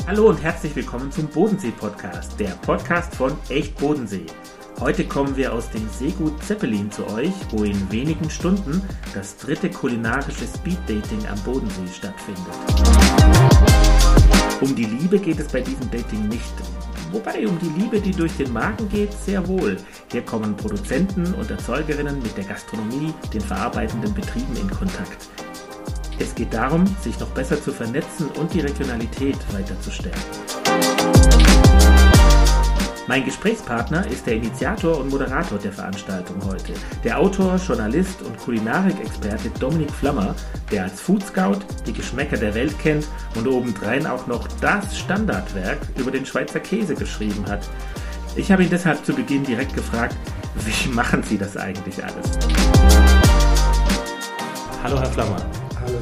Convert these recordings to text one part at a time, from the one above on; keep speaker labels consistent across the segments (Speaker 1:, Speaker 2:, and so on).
Speaker 1: Hallo und herzlich willkommen zum Bodensee-Podcast, der Podcast von Echt Bodensee. Heute kommen wir aus dem Seegut Zeppelin zu euch, wo in wenigen Stunden das dritte kulinarische Speed-Dating am Bodensee stattfindet. Um die Liebe geht es bei diesem Dating nicht. Wobei um die Liebe, die durch den Magen geht, sehr wohl. Hier kommen Produzenten und Erzeugerinnen mit der Gastronomie, den verarbeitenden Betrieben in Kontakt. Es geht darum, sich noch besser zu vernetzen und die Regionalität weiter zu stärken. Mein Gesprächspartner ist der Initiator und Moderator der Veranstaltung heute, der Autor, Journalist und Kulinarikexperte Dominik Flammer, der als Food Scout die Geschmäcker der Welt kennt und obendrein auch noch das Standardwerk über den Schweizer Käse geschrieben hat. Ich habe ihn deshalb zu Beginn direkt gefragt, wie machen Sie das eigentlich alles? Hallo Herr Flammer.
Speaker 2: Hallo,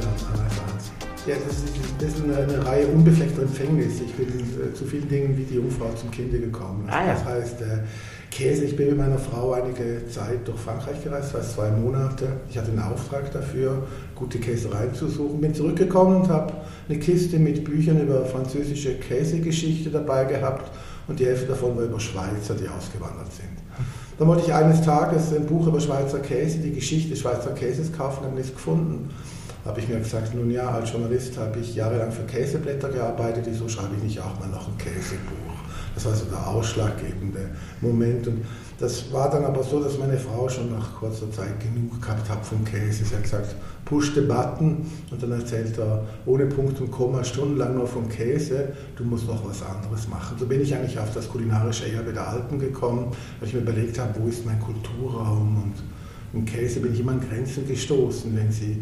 Speaker 2: ja, das ist eine Reihe unbefleckter Empfängnis. Ich bin zu vielen Dingen wie die Jungfrau zum Kinde gekommen. Das heißt, Käse, ich bin mit meiner Frau einige Zeit durch Frankreich gereist, fast 2 Monate. Ich hatte einen Auftrag dafür, gute Käsereien zu suchen. Bin zurückgekommen und habe eine Kiste mit Büchern über französische Käsegeschichte dabei gehabt und die Hälfte davon war über Schweizer, die ausgewandert sind. Dann wollte ich eines Tages ein Buch über Schweizer Käse, die Geschichte des Schweizer Käses kaufen, habe nichts gefunden. Habe ich mir gesagt, nun ja, als Journalist habe ich jahrelang für Käseblätter gearbeitet, wieso schreibe ich nicht auch mal noch ein Käsebuch? Das war so der ausschlaggebende Moment. Und das war dann aber so, dass meine Frau schon nach kurzer Zeit genug gehabt hat vom Käse. Sie hat gesagt, push the button. Und dann erzählt er ohne Punkt und Komma stundenlang nur vom Käse. Du musst noch was anderes machen. So bin ich eigentlich auf das kulinarische Erbe der Alpen gekommen, weil ich mir überlegt habe, wo ist mein Kulturraum? Und im Käse bin ich immer an Grenzen gestoßen. Wenn Sie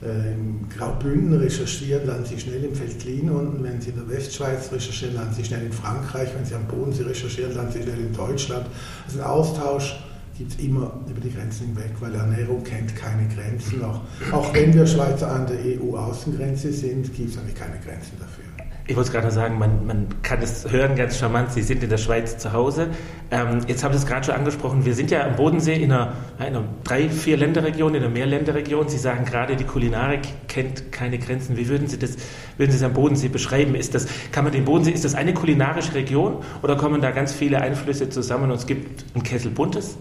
Speaker 2: im Graubünden recherchieren, landen Sie schnell im Veltlin unten. Wenn Sie in der Westschweiz recherchieren, landen Sie schnell in Frankreich. Wenn Sie am Bodensee recherchieren, landen Sie schnell in Deutschland. Also ein Austausch gibt es immer über die Grenzen hinweg, weil Ernährung kennt keine Grenzen. Auch wenn wir Schweizer an der EU-Außengrenze sind, gibt es eigentlich keine Grenzen dafür.
Speaker 1: Ich wollte gerade sagen, man kann es hören, ganz charmant, Sie sind in der Schweiz zu Hause. Jetzt haben Sie es gerade schon angesprochen, wir sind ja am Bodensee in einer 3-4 Länderregion, in einer Mehrländerregion. Sie sagen gerade, die Kulinarik kennt keine Grenzen. Wie würden Sie es am Bodensee beschreiben? Ist das eine kulinarische Region oder kommen da ganz viele Einflüsse zusammen und es gibt ein Kessel Buntes?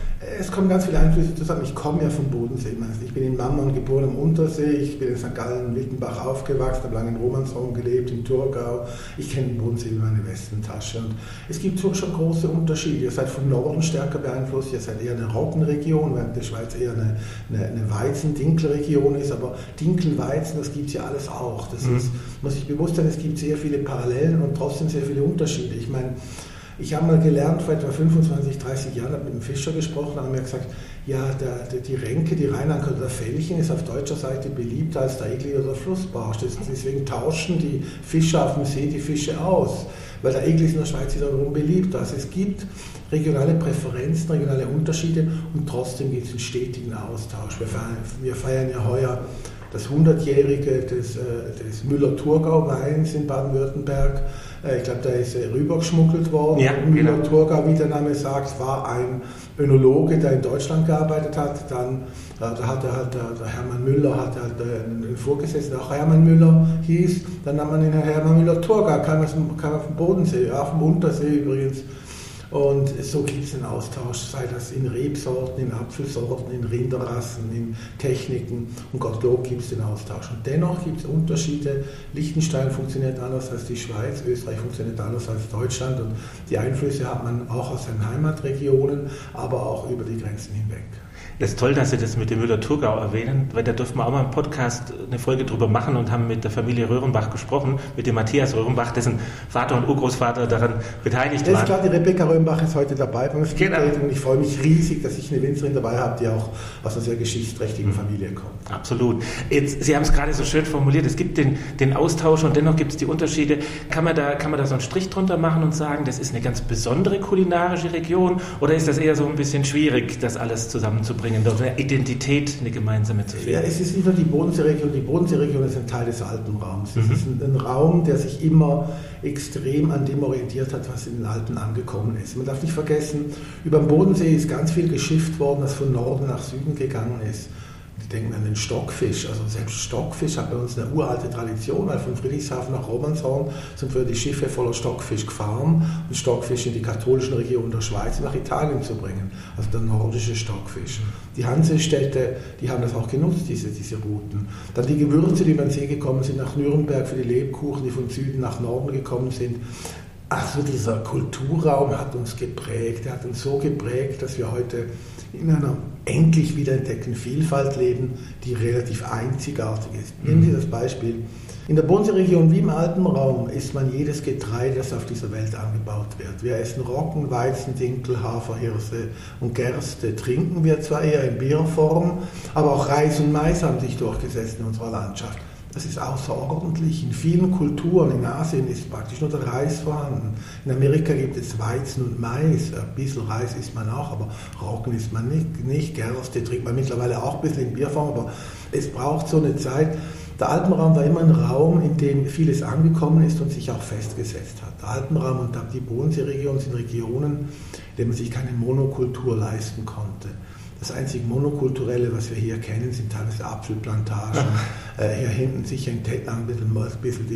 Speaker 2: Es kommen ganz viele Einflüsse zusammen. Ich komme ja vom Bodensee. Ich bin in Mammern geboren am Untersee. Ich bin in St. Gallen, Wittenbach aufgewachsen, habe lange in Romansholm gelebt, in Thurgau. Ich kenne den Bodensee wie meine Westentasche. Und es gibt schon große Unterschiede. Ihr seid vom Norden stärker beeinflusst. Ihr seid eher eine Roggenregion, während die Schweiz eher eine Weizen-Dinkelregion ist. Aber Dinkel, Weizen, das gibt es ja alles auch. Das ist, muss ich bewusst sein, es gibt sehr viele Parallelen und trotzdem sehr viele Unterschiede. Ich meine, ich habe mal gelernt, vor etwa 25, 30 Jahren, habe mit einem Fischer gesprochen, haben mir gesagt, ja, die Renke, die Rheinanker oder der Felchen ist auf deutscher Seite beliebter als der Egli oder der Flussbarsch. Deswegen tauschen die Fischer auf dem See die Fische aus, weil der Egli ist in der Schweiz wiederum beliebter. Also es gibt regionale Präferenzen, regionale Unterschiede und trotzdem gibt es einen stetigen Austausch. Wir feiern ja heuer das 100-jährige des Müller-Thurgau-Weins in Baden-Württemberg. Ich glaube, da ist rübergeschmuggelt worden.
Speaker 1: Ja,
Speaker 2: Müller-Thurgau, wie der Name sagt, war ein Önologe, der in Deutschland gearbeitet hat. Dann da hatte halt der Hermann Müller einen Vorgesetzten, der auch Hermann Müller hieß. Dann nahm man den Hermann Müller-Thurgau, kam auf dem Bodensee, auf dem Untersee übrigens. Und so gibt es einen Austausch, sei das in Rebsorten, in Apfelsorten, in Rinderrassen, in Techniken. Und Gottlob gibt es den Austausch. Und dennoch gibt es Unterschiede. Liechtenstein funktioniert anders als die Schweiz, Österreich funktioniert anders als Deutschland. Und die Einflüsse hat man auch aus seinen Heimatregionen, aber auch über die Grenzen hinweg.
Speaker 1: Das ist toll, dass Sie das mit dem Müller-Thurgau erwähnen, weil da dürfen wir auch mal im Podcast eine Folge drüber machen und haben mit der Familie Röhrenbach gesprochen, mit dem Matthias Röhrenbach, dessen Vater und Urgroßvater daran beteiligt waren.
Speaker 2: Das ist klar, die Rebecca Röhrenbach ist heute dabei beim Speed-Dating und ich freue mich riesig, dass ich eine Winzerin dabei habe, die auch aus einer sehr geschichtsträchtigen Familie kommt.
Speaker 1: Absolut. Jetzt, Sie haben es gerade so schön formuliert, es gibt den Austausch und dennoch gibt es die Unterschiede. Kann man da so einen Strich drunter machen und sagen, das ist eine ganz besondere kulinarische Region oder ist das eher so ein bisschen schwierig, das alles zusammenzubringen? Dort eine Identität, eine gemeinsame zu finden.
Speaker 2: Ja, es ist nicht nur die Bodenseeregion. Die Bodenseeregion ist ein Teil des Alpenraums. Es ist ein Raum, der sich immer extrem an dem orientiert hat, was in den Alpen angekommen ist. Man darf nicht vergessen, über den Bodensee ist ganz viel geschifft worden, das von Norden nach Süden gegangen ist. Sie denken an den Stockfisch. Also selbst Stockfisch hat bei uns eine uralte Tradition, weil von Friedrichshafen nach Romanshorn sind früher die Schiffe voller Stockfisch gefahren, um Stockfisch in die katholischen Regionen der Schweiz nach Italien zu bringen. Also der nordische Stockfisch. Die Hansestädte, die haben das auch genutzt, diese Routen. Dann die Gewürze, die über den See gekommen sind, nach Nürnberg für die Lebkuchen, die von Süden nach Norden gekommen sind. Also dieser Kulturraum hat uns geprägt. Er hat uns so geprägt, dass wir heute in einer endlich wiederentdeckten Vielfalt leben, die relativ einzigartig ist. Nehmen Sie das Beispiel. In der Bodenseeregion wie im Alpenraum isst man jedes Getreide, das auf dieser Welt angebaut wird. Wir essen Roggen, Weizen, Dinkel, Hafer, Hirse und Gerste. Trinken wir zwar eher in Bierform, aber auch Reis und Mais haben sich durchgesetzt in unserer Landschaft. Das ist außerordentlich. In vielen Kulturen, in Asien ist praktisch nur der Reis vorhanden. In Amerika gibt es Weizen und Mais. Ein bisschen Reis isst man auch, aber Roggen isst man nicht. Gerste trinkt man mittlerweile auch ein bisschen in Bierform, aber es braucht so eine Zeit. Der Alpenraum war immer ein Raum, in dem vieles angekommen ist und sich auch festgesetzt hat. Der Alpenraum und die Bodenseeregion sind Regionen, in denen man sich keine Monokultur leisten konnte. Das einzige Monokulturelle, was wir hier kennen, sind teilweise Apfelplantagen. Hier hinten sicher in Tettnang ein bisschen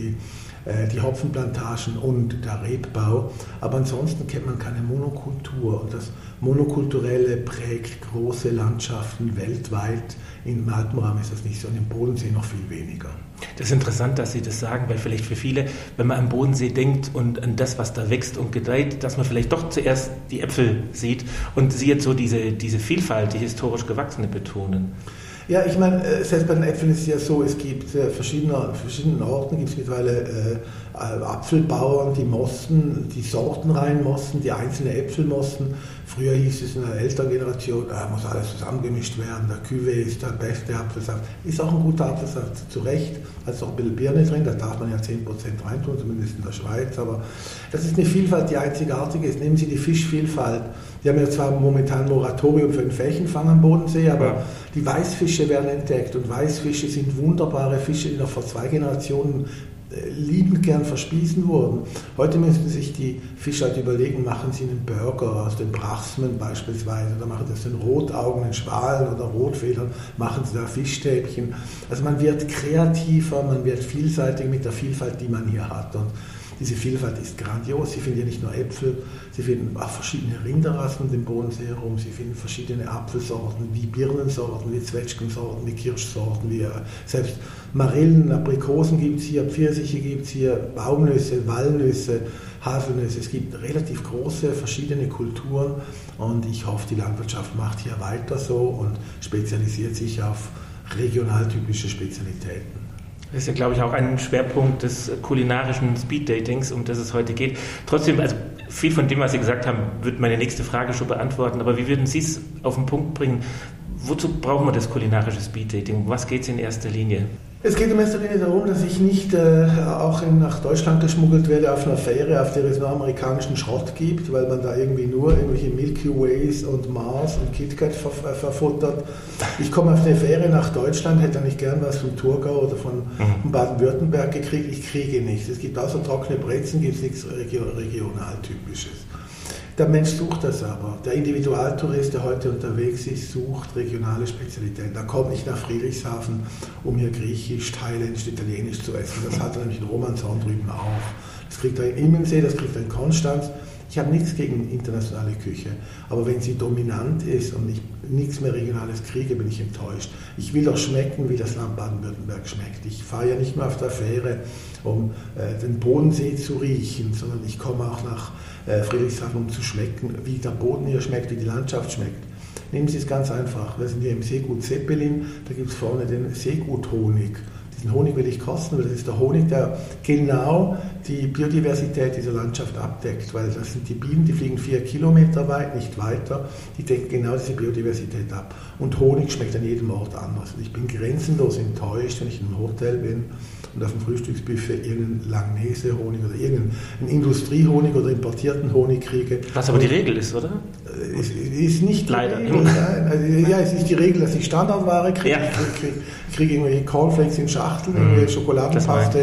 Speaker 2: die Hopfenplantagen und der Rebbau. Aber ansonsten kennt man keine Monokultur. Und das Monokulturelle prägt große Landschaften weltweit. Im Alpenraum ist das nicht so, und im Bodensee noch viel weniger.
Speaker 1: Das ist interessant, dass Sie das sagen, weil vielleicht für viele, wenn man am Bodensee denkt und an das, was da wächst und gedeiht, dass man vielleicht doch zuerst die Äpfel sieht und Sie jetzt so diese Vielfalt, die historisch gewachsene betonen.
Speaker 2: Ja, ich meine, selbst bei den Äpfeln ist es ja so, es gibt verschiedenen Orten gibt es mittlerweile Apfelbauern, die mosten, die sortenrein mosten, die einzelne Äpfel mosten. Früher hieß es in der älteren Generation, muss alles zusammengemischt werden, der Cuvée ist der beste Apfelsaft. Ist auch ein guter Apfelsaft, zu Recht, da ist auch ein bisschen Birne drin, da darf man ja 10% reintun, zumindest in der Schweiz, aber das ist eine Vielfalt, die einzigartig ist. Nehmen Sie die Fischvielfalt. Die haben ja zwar momentan ein Moratorium für den Fächenfang am Bodensee, aber die Weißfische werden entdeckt und Weißfische sind wunderbare Fische, die noch vor 2 Generationen liebend gern verspießen wurden. Heute müssen sich die Fischer halt überlegen, machen sie einen Burger aus den Brachsmen beispielsweise, oder machen sie aus den Rotaugen, den Schwalen oder Rotfedern, machen sie da Fischstäbchen. Also man wird kreativer, man wird vielseitiger mit der Vielfalt, die man hier hat. Und diese Vielfalt ist grandios. Sie finden ja nicht nur Äpfel, Sie finden auch verschiedene Rinderrassen um den Bodensee herum. Sie finden verschiedene Apfelsorten, wie Birnensorten, wie Zwetschgensorten, wie Kirschsorten, wie selbst Marillen, Aprikosen gibt es hier, Pfirsiche gibt es hier, Baumnüsse, Walnüsse, Haselnüsse. Es gibt relativ große verschiedene Kulturen und ich hoffe, die Landwirtschaft macht hier weiter so und spezialisiert sich auf regional typische Spezialitäten.
Speaker 1: Das ist ja, glaube ich, auch ein Schwerpunkt des kulinarischen Speeddatings, um das es heute geht. Trotzdem, also viel von dem, was Sie gesagt haben, wird meine nächste Frage schon beantworten. Aber wie würden Sie es auf den Punkt bringen? Wozu brauchen wir das kulinarische Speeddating? Was geht es in erster Linie?
Speaker 2: Es geht in erster Linie darum, dass ich nicht auch nach Deutschland geschmuggelt werde auf einer Fähre, auf der es nur amerikanischen Schrott gibt, weil man da irgendwie nur irgendwelche Milky Ways und Mars und KitKat verfuttert. Ich komme auf eine Fähre nach Deutschland, hätte nicht gern was vom Thurgau oder von Baden-Württemberg gekriegt. Ich kriege nichts. Es gibt außer trockene Brezen, gibt es nichts Regionaltypisches. Der Mensch sucht das aber. Der Individualtourist, der heute unterwegs ist, sucht regionale Spezialitäten. Er kommt nicht nach Friedrichshafen, um hier Griechisch, Thailändisch, Italienisch zu essen. Das hat er nämlich in Romanshorn drüben auch. Das kriegt er in Immensee, das kriegt er in Konstanz. Ich habe nichts gegen internationale Küche, aber wenn sie dominant ist und ich nichts mehr Regionales kriege, bin ich enttäuscht. Ich will doch schmecken, wie das Land Baden-Württemberg schmeckt. Ich fahre ja nicht nur auf der Fähre, um den Bodensee zu riechen, sondern ich komme auch nach Friedrichshafen, um zu schmecken, wie der Boden hier schmeckt, wie die Landschaft schmeckt. Nehmen Sie es ganz einfach. Wir sind hier im Seegut Zeppelin, da gibt es vorne den Seegut-Honig. Diesen Honig will ich kosten, weil das ist der Honig, der genau die Biodiversität dieser Landschaft abdeckt, weil das sind die Bienen, die fliegen 4 Kilometer weit, nicht weiter, die decken genau diese Biodiversität ab. Und Honig schmeckt an jedem Ort anders. Und ich bin grenzenlos enttäuscht, wenn ich in einem Hotel bin und auf dem Frühstücksbuffet irgendeinen Langnese-Honig oder irgendeinen Industriehonig oder importierten Honig kriege.
Speaker 1: Was aber die Regel ist, oder?
Speaker 2: Es ist nicht die
Speaker 1: leider.
Speaker 2: Regel. Ja, es ist die Regel, dass ich Standardware kriege.
Speaker 1: Ja.
Speaker 2: Ich kriege irgendwelche Cornflakes in Schachteln, irgendwelche Schokoladenpaste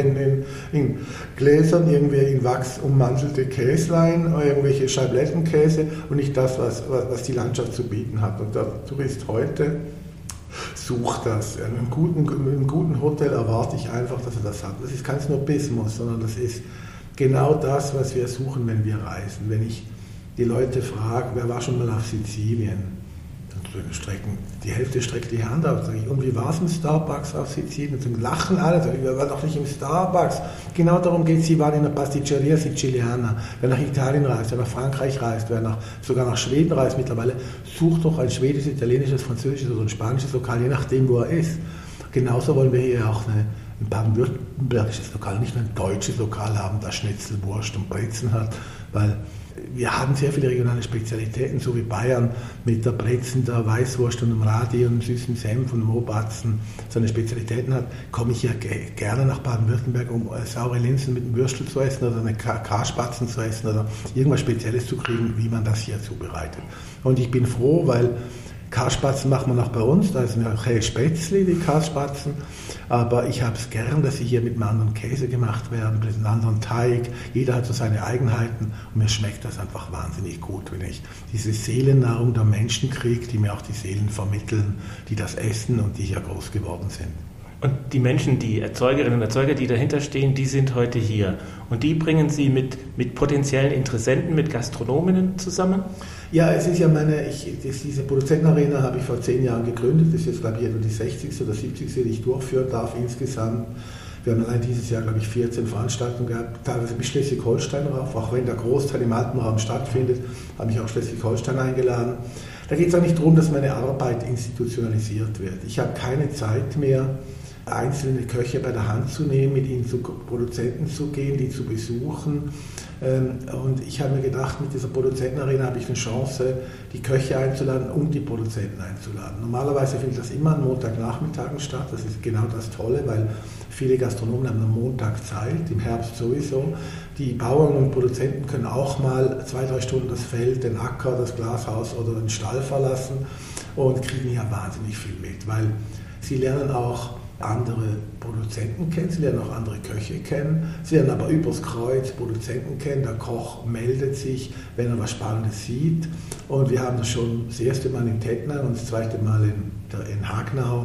Speaker 2: in Gläsern, irgendwie in Wachs ummantelte Käslein, irgendwelche Scheiblettenkäse und nicht das, was die Landschaft zu bieten hat. Und der Tourist heute sucht das. In einem guten Hotel erwarte ich einfach, dass er das hat. Das ist kein Snobismus, sondern das ist genau das, was wir suchen, wenn wir reisen. Wenn ich die Leute frage, wer war schon mal auf Sizilien? Die Hälfte streckt die Hand auf. Sage ich, und wie war es im Starbucks auf Sizilien? Und dann lachen alle. Sage ich, wir waren doch nicht im Starbucks. Genau darum geht es. Sie waren in der Pasticceria Siciliana. Wer nach Italien reist, wer nach Frankreich reist, wer sogar nach Schweden reist mittlerweile, sucht doch ein schwedisches, italienisches, französisches oder ein spanisches Lokal, je nachdem, wo er ist. Genauso wollen wir hier auch ein baden-württembergisches Lokal, nicht nur ein deutsches Lokal haben, das Schnitzel, Wurst und Brezen hat, weil wir haben sehr viele regionale Spezialitäten, so wie Bayern mit der Brezen, der Weißwurst und dem Radi und dem süßen Senf und dem Rohbatzen seine Spezialitäten hat, komme ich ja gerne nach Baden-Württemberg, um saure Linsen mit einem Würstel zu essen oder eine Karspatzen zu essen oder irgendwas Spezielles zu kriegen, wie man das hier zubereitet. Und ich bin froh, weil Karspatzen macht man auch bei uns, da ist eine Spätzli, die Karspatzen, aber ich habe es gern, dass sie hier mit einem anderen Käse gemacht werden, mit einem anderen Teig. Jeder hat so seine Eigenheiten und mir schmeckt das einfach wahnsinnig gut, wenn ich diese Seelennahrung der Menschen kriege, die mir auch die Seelen vermitteln, die das essen und die hier groß geworden sind.
Speaker 1: Und die Menschen, die Erzeugerinnen und Erzeuger, die dahinter stehen, die sind heute hier. Und die bringen Sie mit potenziellen Interessenten, mit Gastronominnen zusammen?
Speaker 2: Ja, es ist ja diese Produzentenarena habe ich vor 10 Jahren gegründet. Das ist jetzt, glaube ich, etwa die 60. oder 70. die ich durchführen darf insgesamt. Wir haben allein dieses Jahr, glaube ich, 14 Veranstaltungen gehabt, teilweise bis Schleswig-Holstein rauf. Auch wenn der Großteil im Alpenraum stattfindet, habe ich auch Schleswig-Holstein eingeladen. Da geht es eigentlich darum, dass meine Arbeit institutionalisiert wird. Ich habe keine Zeit mehr, einzelne Köche bei der Hand zu nehmen, mit ihnen zu Produzenten zu gehen, die zu besuchen. Und ich habe mir gedacht, mit dieser Produzentenarena habe ich eine Chance, die Köche einzuladen und die Produzenten einzuladen. Normalerweise findet das immer an Montagnachmittagen statt. Das ist genau das Tolle, weil viele Gastronomen haben am Montag Zeit, im Herbst sowieso. Die Bauern und Produzenten können auch mal 2-3 Stunden das Feld, den Acker, das Glashaus oder den Stall verlassen und kriegen ja wahnsinnig viel mit, weil sie lernen auch andere Produzenten kennen, sie lernen auch andere Köche kennen, sie lernen aber übers Kreuz Produzenten kennen, der Koch meldet sich, wenn er was Spannendes sieht und wir haben das schon das erste Mal in Tettnang und das zweite Mal in Hagnau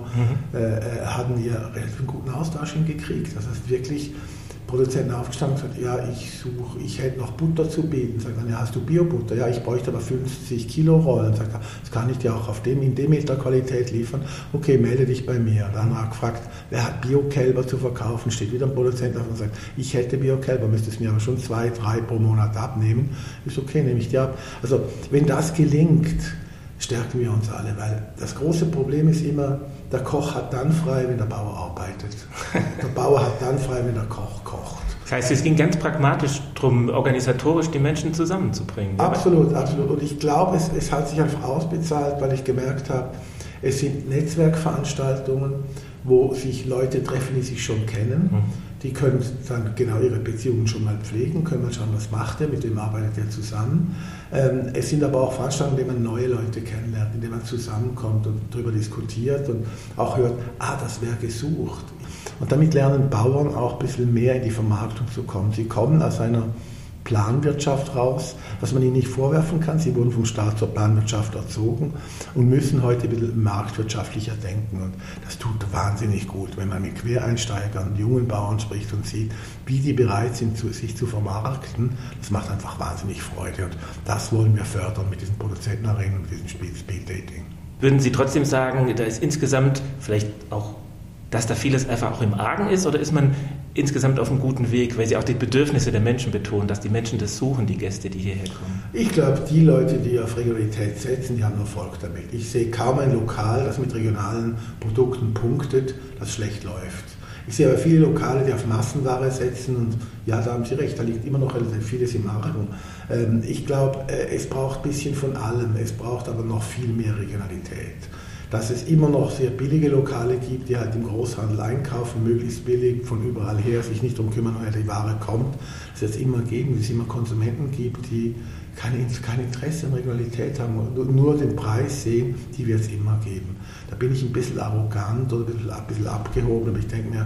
Speaker 2: haben wir relativ guten Austausch hingekriegt, das heißt wirklich Produzenten aufgestanden und gesagt, ja, ich hätte noch Butter zu bieten. Sagt dann, ja, hast du Biobutter? Ja, ich bräuchte aber 50 Kilo Rollen. Sagt er, das kann ich dir auch in Demeter-Qualität liefern. Okay, melde dich bei mir. Dann hat er gefragt, wer hat Bio-Kälber zu verkaufen? Steht wieder ein Produzent auf und sagt, ich hätte Bio-Kälber, müsstest mir aber schon 2-3 pro Monat abnehmen. Ist okay, nehme ich dir ab. Also, wenn das gelingt, stärken wir uns alle, weil das große Problem ist immer, der Koch hat dann frei, wenn der Bauer arbeitet. Der Bauer hat dann frei, wenn der Koch kocht.
Speaker 1: Das heißt, es ging ganz pragmatisch darum, organisatorisch die Menschen zusammenzubringen.
Speaker 2: Absolut, absolut. Und ich glaube, es hat sich einfach ausbezahlt, weil ich gemerkt habe, es sind Netzwerkveranstaltungen, wo sich Leute treffen, die sich schon kennen. Die können dann genau ihre Beziehungen schon mal pflegen, können mal schauen, was macht er, mit wem arbeitet er zusammen. Es sind aber auch Veranstaltungen, in denen man neue Leute kennenlernt, in denen man zusammenkommt und darüber diskutiert und auch hört, das wäre gesucht. Und damit lernen Bauern auch ein bisschen mehr in die Vermarktung zu kommen. Sie kommen aus einer Planwirtschaft raus, was man ihnen nicht vorwerfen kann. Sie wurden vom Staat zur Planwirtschaft erzogen und müssen heute ein bisschen marktwirtschaftlicher denken. Und das tut wahnsinnig gut, wenn man mit Quereinsteigern, jungen Bauern spricht und sieht, wie die bereit sind, sich zu vermarkten. Das macht einfach wahnsinnig Freude. Und das wollen wir fördern mit diesen Produzentenarenen und diesem Speed-Dating.
Speaker 1: Würden Sie trotzdem sagen, da ist insgesamt vielleicht auch, dass da vieles einfach auch im Argen ist, oder ist man insgesamt auf einem guten Weg, weil Sie auch die Bedürfnisse der Menschen betonen, dass die Menschen das suchen, die Gäste, die hierher kommen?
Speaker 2: Ich glaube, die Leute, die auf Regionalität setzen, die haben Erfolg damit. Ich sehe kaum ein Lokal, das mit regionalen Produkten punktet, das schlecht läuft. Ich sehe aber viele Lokale, die auf Massenware setzen und ja, da haben Sie recht, da liegt immer noch relativ vieles im Argen. Ich glaube, es braucht ein bisschen von allem, es braucht aber noch viel mehr Regionalität. Dass es immer noch sehr billige Lokale gibt, die halt im Großhandel einkaufen, möglichst billig, von überall her, sich nicht darum kümmern, woher die Ware kommt. Es wird es immer geben, es immer Konsumenten gibt, die kein Interesse an Regionalität haben, nur den Preis sehen, die wird es immer geben. Da bin ich ein bisschen arrogant oder ein bisschen abgehoben, aber ich denke mir,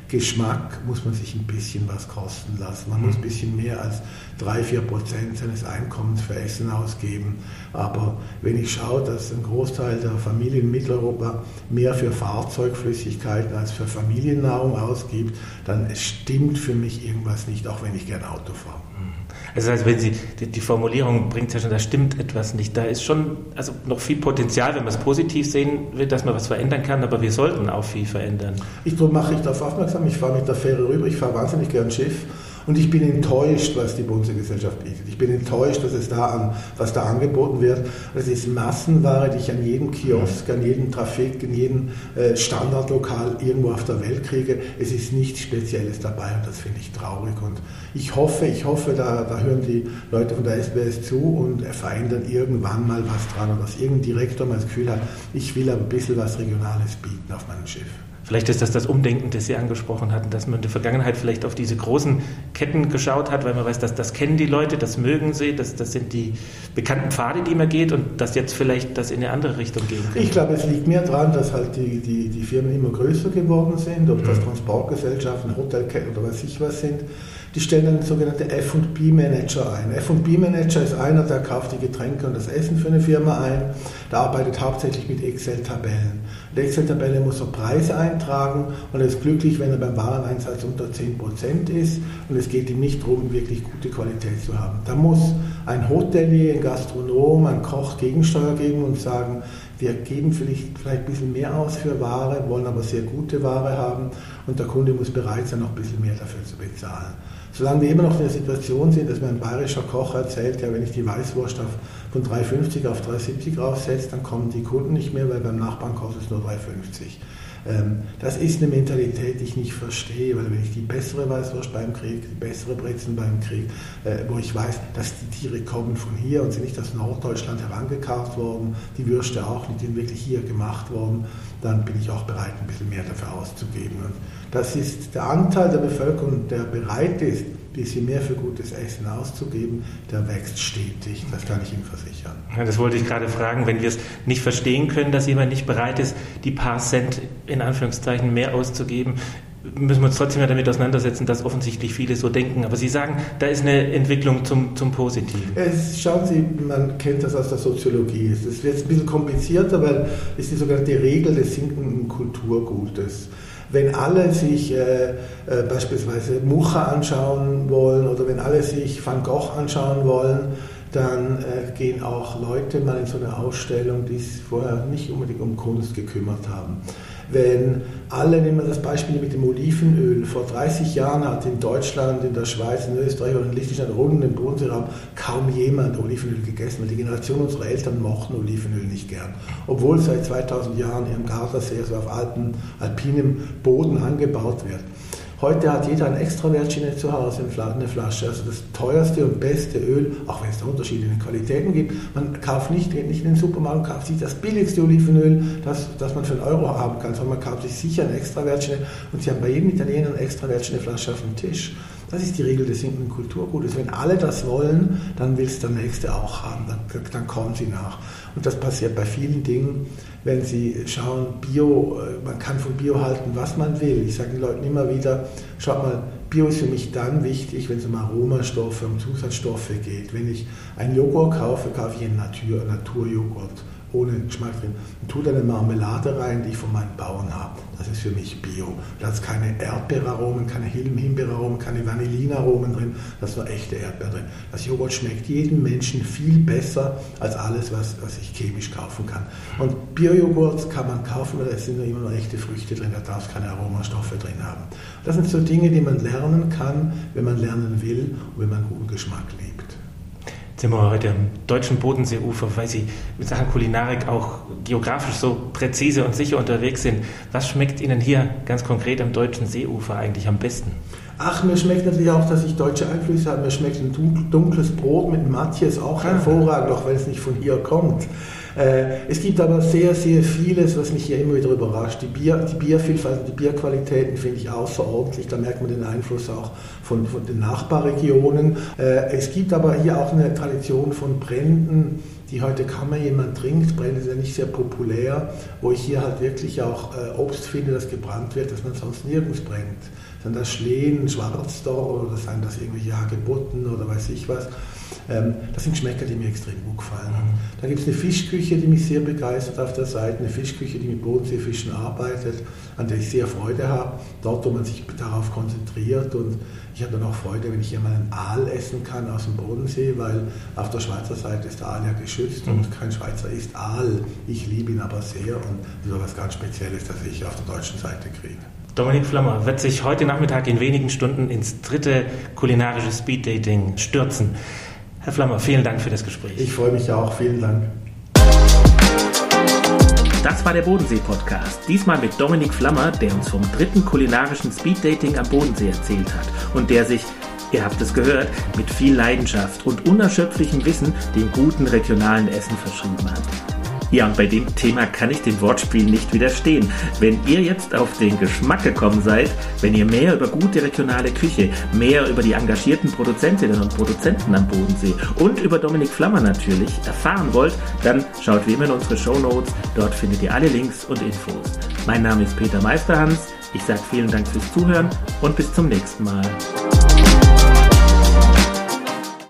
Speaker 2: Geschmack muss man sich ein bisschen was kosten lassen. Man muss ein bisschen mehr als 3-4% seines Einkommens für Essen ausgeben. Aber wenn ich schaue, dass ein Großteil der Familien in Mitteleuropa mehr für Fahrzeugflüssigkeiten als für Familiennahrung ausgibt, dann stimmt für mich irgendwas nicht, auch wenn ich gern Auto fahre.
Speaker 1: Also wenn Sie, die Formulierung bringt ja schon, da stimmt etwas nicht. Da ist schon noch viel Potenzial, wenn man es positiv sehen will, dass man was verändern kann, aber wir sollten auch viel verändern.
Speaker 2: Darum mache ich darauf aufmerksam, ich fahre mit der Fähre rüber, ich fahre wahnsinnig gern Schiff. Und ich bin enttäuscht, was die Bundesgesellschaft bietet. Ich bin enttäuscht, was da angeboten wird. Das ist Massenware, die ich an jedem Kiosk, an jedem Trafik, in jedem Standardlokal irgendwo auf der Welt kriege. Es ist nichts Spezielles dabei und das finde ich traurig. Und ich hoffe, da hören die Leute von der SBS zu und verändern irgendwann mal was dran. Und dass irgendein Direktor mal das Gefühl hat, ich will aber ein bisschen was Regionales bieten auf meinem Schiff.
Speaker 1: Vielleicht ist das Umdenken, das Sie angesprochen hatten, dass man in der Vergangenheit vielleicht auf diese großen Ketten geschaut hat, weil man weiß, das kennen die Leute, das mögen sie, das sind die bekannten Pfade, die man geht und dass jetzt vielleicht das in eine andere Richtung gehen kann.
Speaker 2: Ich glaube, es liegt mehr daran, dass halt die Firmen immer größer geworden sind, ob das Transportgesellschaften, Hotelketten oder was sind. Die stellen dann sogenannte F&B-Manager ein. F&B-Manager ist einer, der kauft die Getränke und das Essen für eine Firma ein. Der arbeitet hauptsächlich mit Excel-Tabellen. Die Excel-Tabelle muss er Preise eintragen und er ist glücklich, wenn er beim Wareneinsatz unter 10% ist und es geht ihm nicht darum, wirklich gute Qualität zu haben. Da muss ein Hotelier, ein Gastronom, ein Koch Gegensteuer geben und sagen, wir geben vielleicht ein bisschen mehr aus für Ware, wollen aber sehr gute Ware haben und der Kunde muss bereit sein, noch ein bisschen mehr dafür zu bezahlen. Solange wir immer noch in der Situation sind, dass mir ein bayerischer Koch erzählt, ja, wenn ich die Weißwurst von 3,50 auf 3,70 raufsetze, dann kommen die Kunden nicht mehr, weil beim Nachbarn kostet es nur 3,50. Das ist eine Mentalität, die ich nicht verstehe, weil wenn ich die bessere Weißwurst beim Krieg, die bessere Brezen beim Krieg, wo ich weiß, dass die Tiere kommen von hier und sind nicht aus Norddeutschland herangekarrt worden, die Würste auch nicht, die sind wirklich hier gemacht worden, dann bin ich auch bereit, ein bisschen mehr dafür auszugeben. Und das ist der Anteil der Bevölkerung, der bereit ist, ein bisschen mehr für gutes Essen auszugeben, der wächst stetig. Das kann ich Ihnen versichern.
Speaker 1: Ja, das wollte ich gerade fragen. Wenn wir es nicht verstehen können, dass jemand nicht bereit ist, die paar Cent in Anführungszeichen mehr auszugeben, müssen wir uns trotzdem ja damit auseinandersetzen, dass offensichtlich viele so denken. Aber Sie sagen, da ist eine Entwicklung zum Positiven.
Speaker 2: Schauen Sie, man kennt das aus der Soziologie. Es wird ein bisschen komplizierter, weil es ist die sogenannte Regel des sinkenden Kulturgutes. Wenn alle sich beispielsweise Mucha anschauen wollen oder wenn alle sich Van Gogh anschauen wollen, dann gehen auch Leute mal in so eine Ausstellung, die sich vorher nicht unbedingt um Kunst gekümmert haben. Wenn alle, nehmen wir das Beispiel mit dem Olivenöl, vor 30 Jahren hat in Deutschland, in der Schweiz, in Österreich oder in Liechtenstein, rund im Bodenseeraum kaum jemand Olivenöl gegessen, weil die Generation unserer Eltern mochten Olivenöl nicht gern. Obwohl seit 2000 Jahren im Gardasee, also auf alpinem Boden angebaut wird. Heute hat jeder ein Extravertine zu Hause, eine Flasche, also das teuerste und beste Öl, auch wenn es da Unterschiede in den Qualitäten gibt. Man kauft nicht in den Supermarkt und kauft sich das billigste Olivenöl, das man für €1 haben kann, sondern man kauft sich sicher ein Extravertine und Sie haben bei jedem Italiener eine Extravertine Flasche auf dem Tisch. Das ist die Regel des sinkenden Kulturgutes. Wenn alle das wollen, dann will es der Nächste auch haben, dann kommen sie nach. Und das passiert bei vielen Dingen, wenn Sie schauen, Bio, man kann von Bio halten, was man will. Ich sage den Leuten immer wieder, schaut mal, Bio ist für mich dann wichtig, wenn es um Aromastoffe, um Zusatzstoffe geht. Wenn ich einen Joghurt kaufe, kaufe ich einen Naturjoghurt ohne Geschmack drin und tue dann eine Marmelade rein, die ich von meinen Bauern habe. Das ist für mich Bio. Da ist keine Erdbeeraromen, keine Himbeeraromen, keine Vanillinaromen drin, da ist nur echte Erdbeer drin. Das Joghurt schmeckt jedem Menschen viel besser als alles, was ich chemisch kaufen kann. Und Bio-Joghurt kann man kaufen, weil da sind immer nur echte Früchte drin, da darf es keine Aromastoffe drin haben. Das sind so Dinge, die man lernen kann, wenn man lernen will und wenn man guten Geschmack liebt.
Speaker 1: Jetzt sind wir heute am deutschen Bodenseeufer, weil Sie mit Sachen Kulinarik auch geografisch so präzise und sicher unterwegs sind. Was schmeckt Ihnen hier ganz konkret am deutschen Seeufer eigentlich am besten?
Speaker 2: Mir schmeckt natürlich auch, dass ich deutsche Einflüsse habe. Mir schmeckt ein dunkles Brot mit Matjes auch hervorragend, auch wenn es nicht von hier kommt. Es gibt aber sehr, sehr vieles, was mich hier immer wieder überrascht. Die Biervielfalt, die Bierqualitäten finde ich außerordentlich. Da merkt man den Einfluss auch von den Nachbarregionen. Es gibt aber hier auch eine Tradition von Bränden die heute kaum mehr jemand trinkt. Brennen ist ja nicht sehr populär, wo ich hier halt wirklich auch Obst finde, das gebrannt wird, das man sonst nirgends brennt. Seien das Schlehen, Schwarzdorf oder seien das irgendwelche Hagebutten oder weiß ich was. Das sind Geschmäcker, die mir extrem gut gefallen haben. Dann gibt es eine Fischküche, die mich sehr begeistert auf der Seite, eine Fischküche, die mit Bodenseefischen arbeitet, an der ich sehr Freude habe, dort, wo man sich darauf konzentriert, und ich habe dann auch Freude, wenn ich hier mal einen Aal essen kann aus dem Bodensee, weil auf der Schweizer Seite ist der Aal ja geschützt und kein Schweizer isst Aal. Ich liebe ihn aber sehr, und das ist etwas ganz Spezielles, das ich auf der deutschen Seite kriege.
Speaker 1: Dominik Flammer wird sich heute Nachmittag in wenigen Stunden ins 3. kulinarische Speeddating stürzen. Herr Flammer, vielen Dank für das Gespräch.
Speaker 2: Ich freue mich auch. Vielen Dank.
Speaker 1: Das war der Bodensee-Podcast. Diesmal mit Dominik Flammer, der uns vom 3. kulinarischen Speeddating am Bodensee erzählt hat und der sich, ihr habt es gehört, mit viel Leidenschaft und unerschöpflichem Wissen dem guten regionalen Essen verschrieben hat. Ja, und bei dem Thema kann ich dem Wortspiel nicht widerstehen. Wenn ihr jetzt auf den Geschmack gekommen seid, wenn ihr mehr über gute regionale Küche, mehr über die engagierten Produzentinnen und Produzenten am Bodensee und über Dominik Flammer natürlich erfahren wollt, dann schaut wie immer in unsere Shownotes. Dort findet ihr alle Links und Infos. Mein Name ist Peter Meisterhans. Ich sage vielen Dank fürs Zuhören und bis zum nächsten Mal.